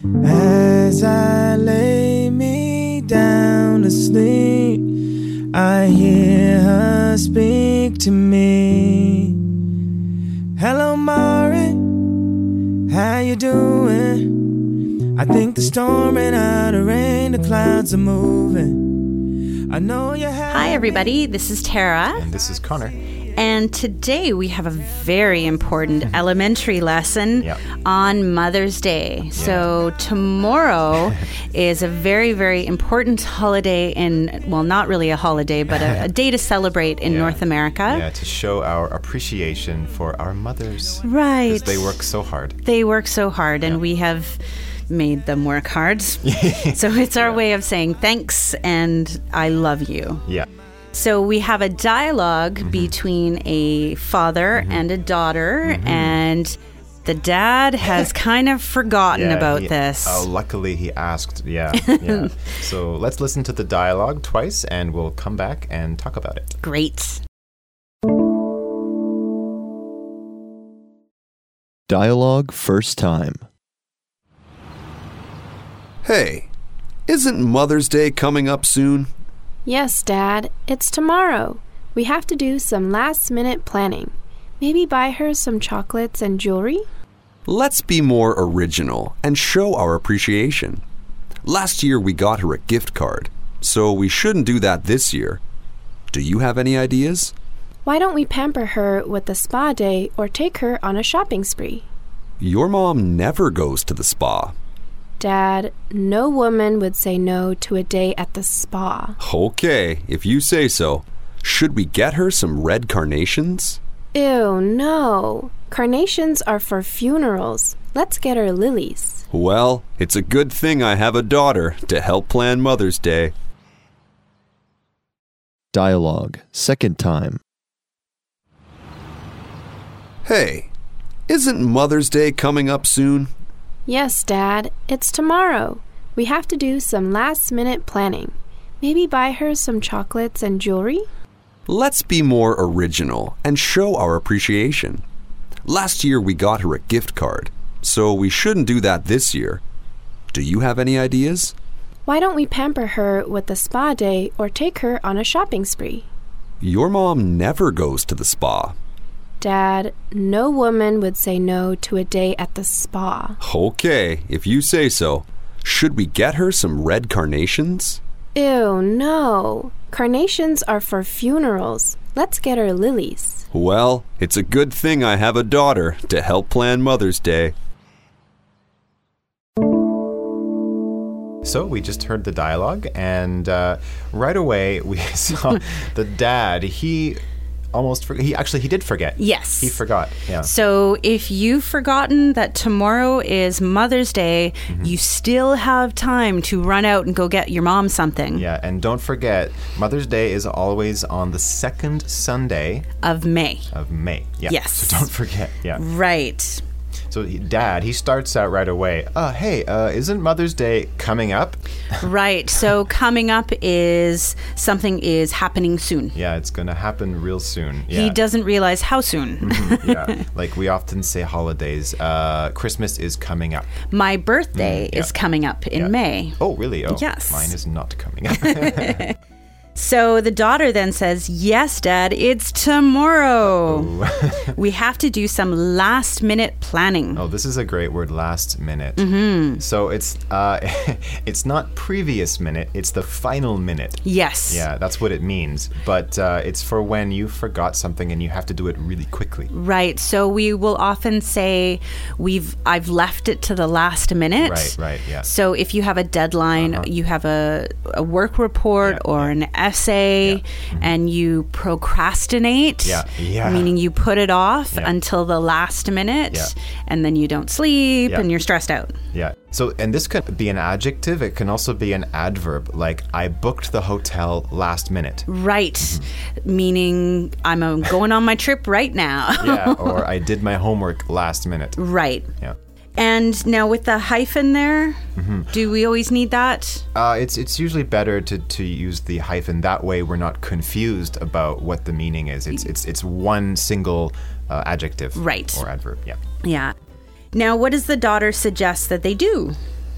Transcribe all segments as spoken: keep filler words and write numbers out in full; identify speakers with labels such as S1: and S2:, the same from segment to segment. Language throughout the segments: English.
S1: As I lay me down to sleep, I hear her speak to me. Hello, Mari, how you doing? I think the storm ran out of rain, the clouds are moving. I know you have.
S2: Hi, everybody. This is Tara.
S3: And this is Connor.
S2: And today we have a very important elementary lesson
S3: Yep.
S2: on Mother's Day.
S3: Yeah.
S2: So tomorrow is a very, very important holiday in, well, not really a holiday, but a, a day to celebrate in
S3: Yeah.
S2: North America.
S3: Yeah, to show our appreciation for our mothers.
S2: Right.
S3: Because they work so hard.
S2: They work so hard, and
S3: Yeah.
S2: we have made them work hard. So it's our
S3: Yeah.
S2: way of saying thanks and I love you.
S3: Yeah.
S2: So we have a dialogue
S3: Mm-hmm.
S2: between a father
S3: Mm-hmm.
S2: and a daughter, and the dad has kind of forgotten
S3: Yeah,
S2: about
S3: he-
S2: this.
S3: Oh, luckily he asked. Yeah. Yeah. So let's listen to the dialogue twice and we'll come back and talk about it.
S2: Great.
S4: Dialogue first time.
S5: Hey, isn't Mother's Day coming up soon?
S6: Yes, Dad. It's tomorrow. We have to do some last-minute planning. Maybe buy her some chocolates and jewelry?
S5: Let's be more original and show our appreciation. Last year we got her a gift card, so we shouldn't do that this year. Do you have any ideas?
S6: Why don't we pamper her with a spa day or take her on a shopping spree?
S5: Your mom never goes to the spa.
S6: Dad, no woman would say no to a day at the spa.
S5: Okay, if you say so. Should we get her some red carnations?
S6: Ew, no. Carnations are for funerals. Let's get her lilies.
S5: Well, it's a good thing I have a daughter to help plan Mother's Day.
S4: Dialogue second time.
S5: Hey, isn't Mother's Day coming up soon?
S6: Yes, Dad. It's tomorrow. We have to do some last-minute planning. Maybe buy her some chocolates and jewelry?
S5: Let's be more original and show our appreciation. Last year we got her a gift card, so we shouldn't do that this year. Do you have any ideas?
S6: Why don't we pamper her with a spa day or take her on a shopping spree?
S5: Your mom never goes to the spa.
S6: Dad, no woman would say no to a day at the spa.
S5: Okay, if you say so. Should we get her some red carnations?
S6: Ew, no. Carnations are for funerals. Let's get her lilies.
S5: Well, it's a good thing I have a daughter to help plan Mother's Day.
S3: So we just heard the dialogue and uh, right away we saw the dad. He almost forgot. He actually, he did forget.
S2: Yes.
S3: He forgot. Yeah.
S2: So if you've forgotten that tomorrow is Mother's Day,
S3: Mm-hmm.
S2: you still have time to run out and go get your mom something.
S3: Yeah, and don't forget, Mother's Day is always on the second Sunday
S2: Of May.
S3: of May. Yeah.
S2: Yes.
S3: So don't forget. Yeah.
S2: Right.
S3: So he- Dad, he starts out right away. Uh, hey, uh, isn't Mother's Day coming up?
S2: Right. So coming up is something is happening soon.
S3: Yeah, it's going to happen real soon. Yeah.
S2: He doesn't realize how soon.
S3: Mhm, yeah. Like we often say holidays. Uh, Christmas is coming up.
S2: My birthday
S3: Mm, yeah.
S2: is coming up in
S3: Yeah.
S2: May.
S3: Oh, really? Oh,
S2: Yes.
S3: Mine is not coming up.
S2: So the daughter then says, yes, Dad, it's tomorrow. We have to do some last minute planning.
S3: Oh, this is a great word, last minute. Mm-hmm. So it's uh, it's not previous minute, it's the final minute.
S2: Yes.
S3: Yeah, that's what it means. But uh, it's for when you forgot something and you have to do it really quickly.
S2: Right. So we will often say we've I've left it to the last minute.
S3: Right, right, yeah.
S2: So if you have a deadline,
S3: Uh-huh.
S2: you have a, a work report
S3: Yeah,
S2: or
S3: yeah.
S2: an essay,
S3: Yeah. Mm-hmm.
S2: and you procrastinate,
S3: Yeah, yeah.
S2: meaning you put it off
S3: Yeah.
S2: until the last minute,
S3: Yeah.
S2: and then you don't sleep
S3: Yeah.
S2: and you're stressed out.
S3: Yeah. So, and this could be an adjective. It can also be an adverb, like I booked the hotel last minute.
S2: Right.
S3: Mm-hmm.
S2: Meaning I'm uh, going on my trip right now.
S3: Yeah. Or I did my homework last minute.
S2: Right.
S3: Yeah.
S2: And now with the hyphen there,
S3: Mm-hmm.
S2: do we always need that?
S3: Uh, it's it's usually better to, to use the hyphen. That way, we're not confused about what the meaning is. It's it's it's one single uh, adjective,
S2: Right.
S3: or adverb. Yeah.
S2: Yeah. Now, what does the daughter suggest that they do?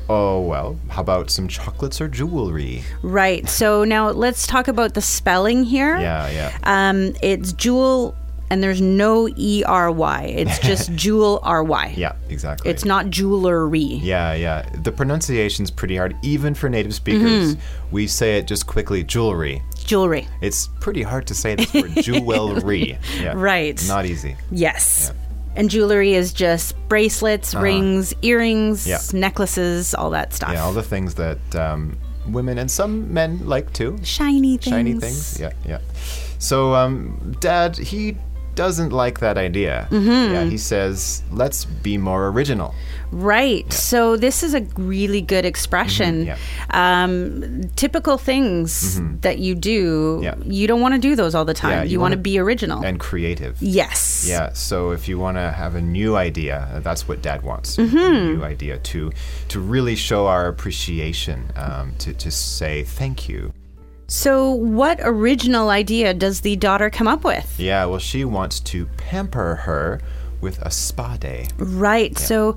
S3: Oh, well, how about some chocolates or jewelry?
S2: Right. So now let's talk about the spelling here.
S3: Yeah, yeah.
S2: Um, it's jewel, and there's no E R Y. It's just jewel R Y.
S3: Yeah, exactly.
S2: It's not jewelry.
S3: Yeah, yeah. The pronunciation's pretty hard, even for native speakers. Mm-hmm. We say it just quickly, jewelry.
S2: Jewelry.
S3: It's pretty hard to say this word, jewelry. Yeah.
S2: Right.
S3: Not easy.
S2: Yes.
S3: Yeah.
S2: And jewelry is just bracelets, uh-huh. rings, earrings,
S3: yeah.
S2: necklaces, all that stuff.
S3: Yeah, all the things that um, women and some men like too.
S2: Shiny things.
S3: Shiny things, yeah, yeah. So, um, Dad, he doesn't like that idea. Mm-hmm. Yeah, he says, let's be more original.
S2: Right.
S3: Yeah.
S2: So this is a really good expression.
S3: Mm-hmm.
S2: Yeah. Um, typical things mm-hmm. that you do, yeah. you don't want to do those all the time. Yeah, you, you want to be original.
S3: And creative.
S2: Yes.
S3: Yeah. So if you want to have a new idea, that's what Dad wants. Mm-hmm. A new idea to, to really show our appreciation, um, to, to say thank you.
S2: So what original idea does the daughter come up with?
S3: Yeah, well, she wants to pamper her with a spa day.
S2: Right.
S3: Yeah.
S2: So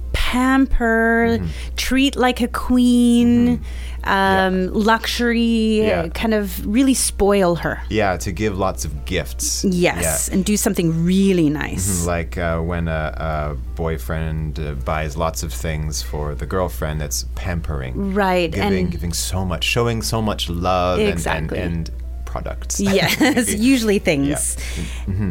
S2: pamper, mm-hmm. treat like a queen, mm-hmm. um, yeah. luxury,
S3: yeah.
S2: kind of really spoil her.
S3: Yeah, to give lots of gifts.
S2: Yes,
S3: yeah.
S2: and do something really nice.
S3: Mm-hmm. Like uh, when a, a boyfriend uh, buys lots of things for the girlfriend, that's pampering.
S2: Right.
S3: Giving,
S2: and
S3: giving so much, showing so much love
S2: exactly.
S3: and, and, and products.
S2: Yes, usually things.
S3: Yeah. Mm-hmm.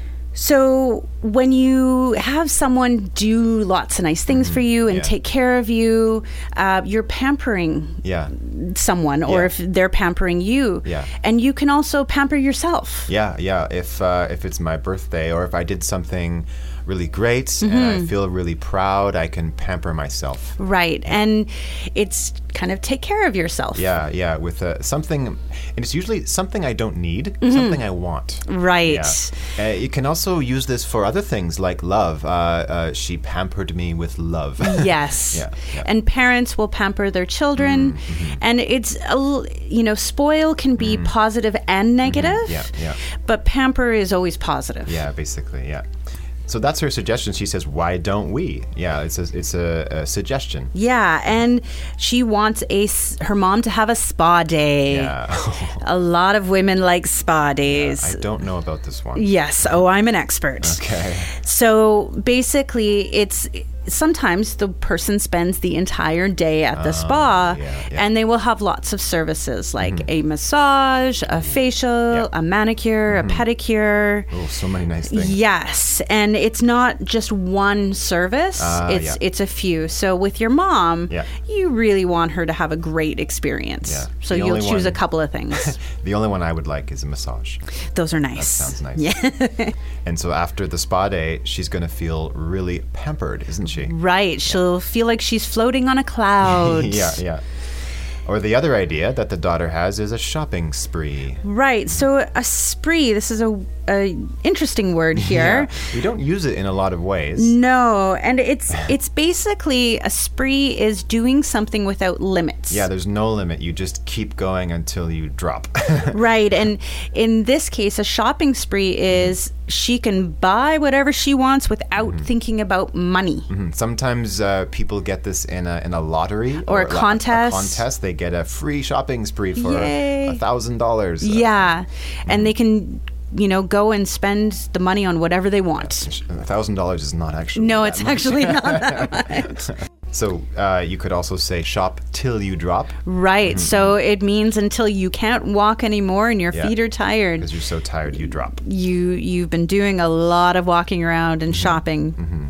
S2: So when you have someone do lots of nice things mm-hmm. for you and
S3: yeah.
S2: take care of you, uh, you're pampering
S3: yeah.
S2: someone, or
S3: yeah.
S2: if they're pampering you.
S3: Yeah.
S2: And you can also pamper yourself.
S3: Yeah, yeah. If uh, if it's my birthday, or if I did something really great mm-hmm. and I feel really proud, I can pamper myself.
S2: Right. And it's kind of take care of yourself.
S3: Yeah, yeah. With uh, something, and it's usually something I don't need, mm-hmm. something I want.
S2: Right.
S3: Yeah. Uh, you can also use this for other things like love. Uh, uh, she pampered me with love.
S2: Yes.
S3: yeah, yeah.
S2: And parents will pamper their children. Mm-hmm. And it's, a, you know, spoil can be mm-hmm. positive and negative.
S3: Mm-hmm. Yeah, yeah.
S2: But pamper is always positive.
S3: Yeah, basically, yeah. So that's her suggestion. She says, why don't we? Yeah, it's a, it's a, a suggestion.
S2: Yeah, and she wants a, her mom to have a spa day.
S3: Yeah.
S2: A lot of women like spa days.
S3: Yeah, I don't know about this one.
S2: Yes. Oh, I'm an expert.
S3: Okay.
S2: So basically, it's... sometimes the person spends the entire day at the uh, spa
S3: yeah, yeah.
S2: and they will have lots of services like mm-hmm. a massage, a facial,
S3: yeah.
S2: a manicure, mm-hmm. a pedicure.
S3: Oh, so many nice things.
S2: Yes. And it's not just one service.
S3: Uh,
S2: it's
S3: yeah.
S2: it's a few. So with your mom,
S3: yeah.
S2: you really want her to have a great experience.
S3: Yeah.
S2: So
S3: the
S2: you'll choose
S3: one,
S2: a couple of things.
S3: The only one I would like is a massage.
S2: Those are nice.
S3: That sounds nice.
S2: Yeah.
S3: And so after the spa day, she's going to feel really pampered, isn't she?
S2: Right. She'll yeah. feel like she's floating on a cloud.
S3: yeah, yeah. Or the other idea that the daughter has is a shopping spree.
S2: Right. So a spree, this is a, a interesting word here.
S3: Yeah. We don't use it in a lot of ways.
S2: No. And it's it's basically a spree is doing something without limits.
S3: Yeah, there's no limit. You just keep going until you drop.
S2: Right. And in this case, a shopping spree is she can buy whatever she wants without mm-hmm. thinking about money.
S3: Mm-hmm. Sometimes uh, people get this in a in a lottery
S2: or, or a contest.
S3: A contest. They get a free shopping spree for a thousand dollars.
S2: Yeah, mm-hmm. and they can, you know, go and spend the money on whatever they want.
S3: A thousand dollars is not actually.
S2: No,
S3: that
S2: it's
S3: much.
S2: actually not that much.
S3: So uh, you could also say shop till you drop.
S2: Right. Mm-hmm. So it means until you can't walk anymore and your
S3: yeah.
S2: feet are tired.
S3: Because you're so tired, you drop.
S2: You you've been doing a lot of walking around and mm-hmm. shopping.
S3: Mm-hmm.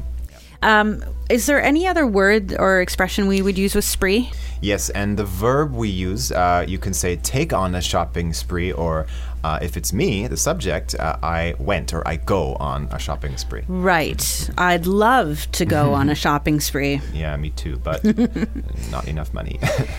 S2: Um, is there any other word or expression we would use with spree?
S3: Yes, and the verb we use, uh, you can say take on a shopping spree, or uh, if it's me, the subject, uh, I went or I go on a shopping spree.
S2: Right. I'd love to go on a shopping spree.
S3: Yeah, me too, but not enough money.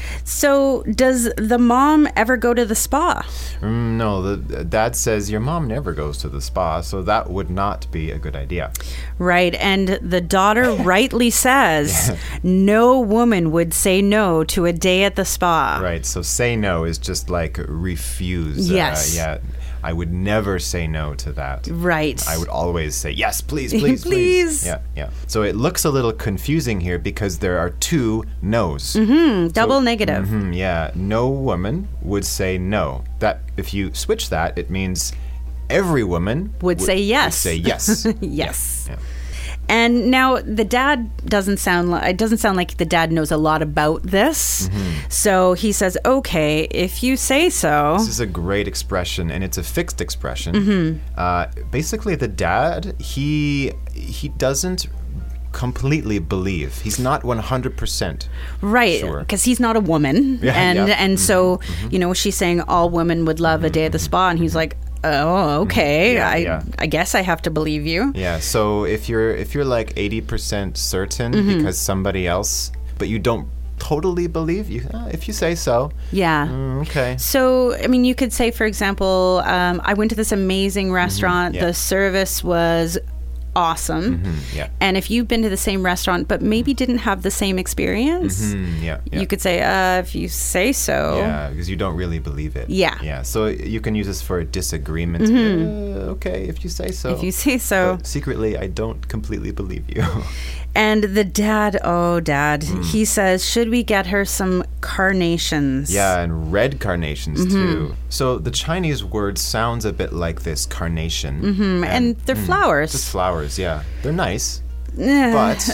S2: So does the mom ever go to the spa?
S3: Mm, no, the dad says your mom never goes to the spa, so that would not be a good idea.
S2: Right, and the daughter rightly says no woman would say no to a day at the spa.
S3: Right, so say no is just like refuse.
S2: Yes.
S3: Uh, yeah. I would never say no to that.
S2: Right.
S3: I would always say, yes, please, please, please.
S2: Please.
S3: Yeah, yeah. So it looks a little confusing here because there are two no's.
S2: Mm-hmm. Double negative.
S3: Mhm, yeah. No woman would say no. That if you switch that, it means every woman
S2: Would say yes.
S3: Would say yes.
S2: Yes.
S3: Yeah, yeah.
S2: And now the dad doesn't sound like it doesn't sound like the dad knows a lot about this.
S3: Mm-hmm.
S2: So he says, "Okay, if you say so."
S3: This is a great expression, and it's a fixed expression.
S2: Mm-hmm.
S3: Uh, basically, the dad he he doesn't completely believe. He's not one hundred percent
S2: Right,
S3: sure.
S2: because he's not a woman.
S3: Yeah,
S2: and
S3: yeah.
S2: and so, you know, she's saying all women would love a day at the spa, and he's like, "Oh, okay.
S3: Yeah,
S2: I
S3: yeah.
S2: I guess I have to believe you."
S3: Yeah. So if you're if you're like eighty percent certain
S2: Mm-hmm.
S3: because somebody else, but you don't totally believe, you uh, if you say so.
S2: Yeah.
S3: Mm, okay.
S2: So, I mean, you could say, for example, um, I went to this amazing restaurant.
S3: yeah.
S2: The service was awesome.
S3: Mm, yeah.
S2: And if you've been to the same restaurant but maybe didn't have the same experience,
S3: Mm, yeah. Yeah.
S2: you could say, uh, if you say so.
S3: Yeah, because you don't really believe it.
S2: Yeah.
S3: Yeah. So you can use this for a disagreement. Uh, okay, if you say so.
S2: If you say so.
S3: But secretly, I don't completely believe you.
S2: And the dad, oh, dad,
S3: Mm.
S2: he says, should we get her some carnations?
S3: Yeah, and red carnations
S2: Mm-hmm.
S3: too. So the Chinese word sounds a bit like this carnation.
S2: Mm, and they're flowers.
S3: Just flowers, yeah. They're nice.
S2: Eh,
S3: But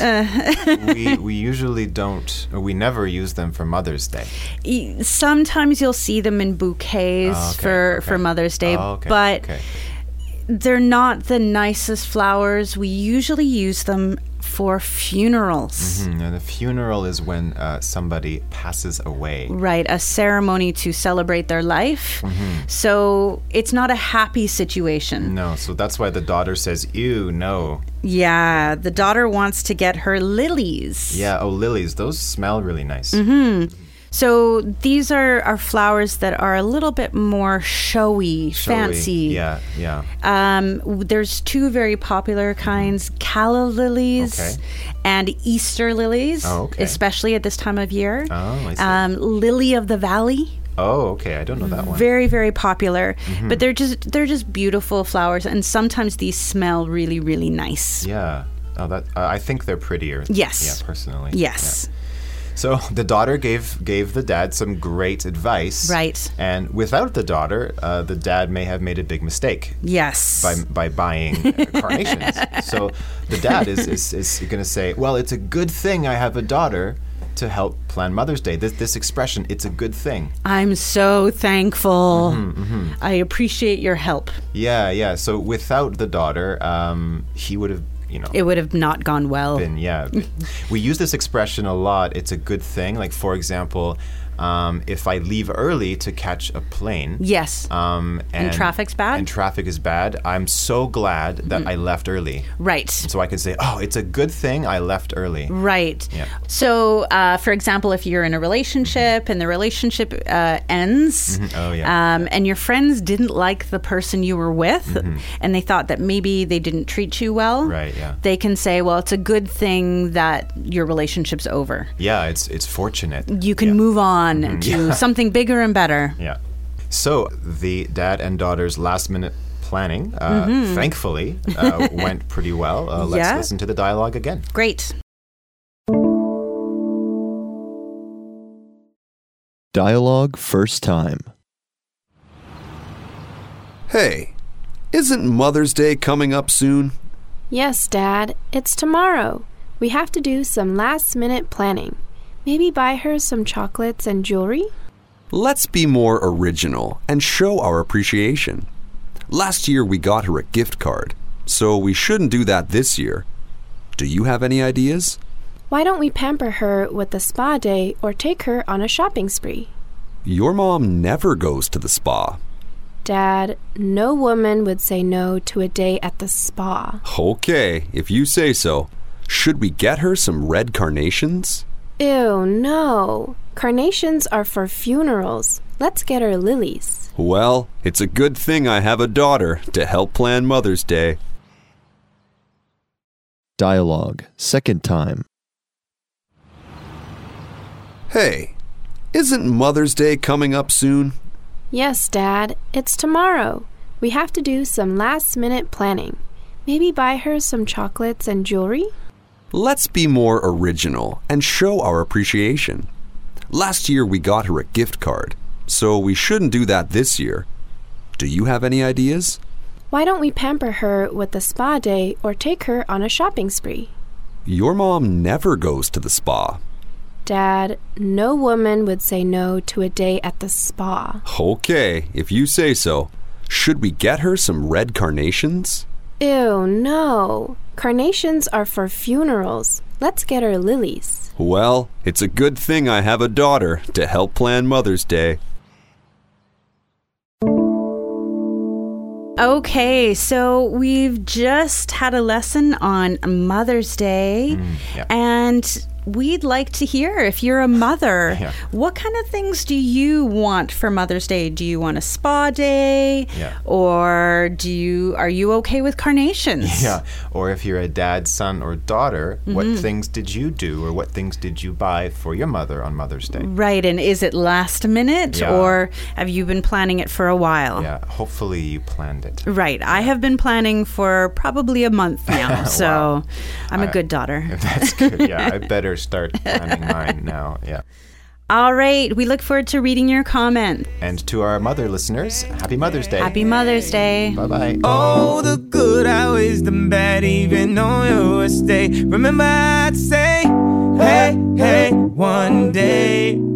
S3: we we usually don't, or we never use them for Mother's Day.
S2: y- Sometimes you'll see them in bouquets
S3: Oh, okay,
S2: for,
S3: okay.
S2: for Mother's Day,
S3: Oh, okay,
S2: but
S3: okay.
S2: they're not the nicest flowers. We usually use them for funerals.
S3: Hmm, and a funeral is when uh, somebody passes away.
S2: Right, a ceremony to celebrate their life.
S3: Mm-hmm.
S2: So it's not a happy situation.
S3: No, so that's why the daughter says, ew, no.
S2: Yeah, the daughter wants to get her lilies.
S3: Yeah, oh, lilies, those smell really nice.
S2: Mm-hmm. So these are, are flowers that are a little bit more showy,
S3: Showy.
S2: fancy.
S3: Yeah, yeah.
S2: Um, w- there's two very popular kinds, calla lilies
S3: Okay.
S2: and Easter lilies,
S3: Oh, okay.
S2: especially at this time of year.
S3: Oh, I see.
S2: Um, lily of the valley.
S3: Oh, okay, I don't know that one.
S2: Very, very popular,
S3: Mm-hmm.
S2: but they're just they're just beautiful flowers, and sometimes these smell really, really nice.
S3: Yeah. Oh, that uh, I think they're prettier.
S2: Yes.
S3: Yeah, personally.
S2: Yes,
S3: Yeah. So the daughter gave gave the dad some great advice.
S2: Right.
S3: And without the daughter, uh, the dad may have made a big mistake
S2: yes.
S3: by by buying uh, carnations. So the dad is is, is going to say, "Well, it's a good thing I have a daughter to help plan Mother's Day." This this expression, it's a good thing.
S2: I'm so thankful.
S3: Mm-hmm,
S2: I appreciate your help.
S3: Yeah, yeah. So without the daughter, um, he would have, you know,
S2: It would have not gone well.
S3: been, yeah. We use this expression a lot. It's a good thing. Like, for example, um, if I leave early to catch a plane.
S2: Yes.
S3: Um, and,
S2: And traffic's bad?
S3: And traffic is bad. I'm so glad that I left early.
S2: Right.
S3: So I can say, oh, it's a good thing I left early.
S2: Right.
S3: Yeah.
S2: So, uh, for example, if you're in a relationship and the relationship uh, ends,
S3: Oh, yeah.
S2: um, and your friends didn't like the person you were with, and they thought that maybe they didn't treat you well,
S3: Right, yeah.
S2: they can say, well, it's a good thing that your relationship's over.
S3: Yeah, it's it's fortunate.
S2: You can
S3: Yeah.
S2: move on to something bigger and better.
S3: Yeah. So the dad and daughter's last minute planning, uh, thankfully, uh, went pretty well. Uh, let's
S2: Yeah.
S3: listen to the dialogue again.
S2: Great.
S4: Dialogue first time.
S5: Hey, isn't Mother's Day coming up soon?
S6: Yes, Dad, it's tomorrow. We have to do some last minute planning. Maybe buy her some chocolates and jewelry?
S5: Let's be more original and show our appreciation. Last year we got her a gift card, so we shouldn't do that this year. Do you have any ideas?
S6: Why don't we pamper her with a spa day or take her on a shopping spree?
S5: Your mom never goes to the spa.
S6: Dad, no woman would say no to a day at the spa.
S5: Okay, if you say so. Should we get her some red carnations?
S6: Ew, no. Carnations are for funerals. Let's get her lilies.
S5: Well, it's a good thing I have a daughter to help plan Mother's Day.
S4: Dialogue second time.
S5: Hey, isn't Mother's Day coming up soon?
S6: Yes, Dad, it's tomorrow. We have to do some last-minute planning. Maybe buy her some chocolates and jewelry?
S5: Let's be more original and show our appreciation. Last year we got her a gift card, so we shouldn't do that this year. Do you have any ideas?
S6: Why don't we pamper her with a spa day or take her on a shopping spree?
S5: Your mom never goes to the spa.
S6: Dad, no woman would say no to a day at the spa.
S5: Okay, if you say so. Should we get her some red carnations?
S6: Ew, no. Carnations are for funerals. Let's get her lilies.
S5: Well, it's a good thing I have a daughter to help plan Mother's Day.
S2: Okay, so we've just had a lesson on Mother's Day,
S3: Mm, yeah.
S2: and we'd like to hear, if you're a mother,
S3: Yeah.
S2: what kind of things do you want for Mother's Day? Do you want a spa day?
S3: Yeah.
S2: Or do you are you okay with carnations?
S3: Yeah. Or if you're a dad, son, or daughter, what
S2: Mm-hmm.
S3: things did you do or what things did you buy for your mother on Mother's Day?
S2: Right, and is it last minute
S3: Yeah.
S2: or have you been planning it for a while?
S3: Yeah. Hopefully you planned it.
S2: Right, I have been planning for probably a month now, so
S3: Wow.
S2: I'm a
S3: I-
S2: good daughter.
S3: That's good. Yeah. I better start planning mine now. Yeah.
S2: All right, we look forward to reading your comment.
S3: And to our mother listeners, happy Mother's Day.
S2: Happy Mother's Day.
S3: Bye bye.
S1: Oh, the good outweighs the bad, even on your worst day. Remember I'd say, hey, hey, one day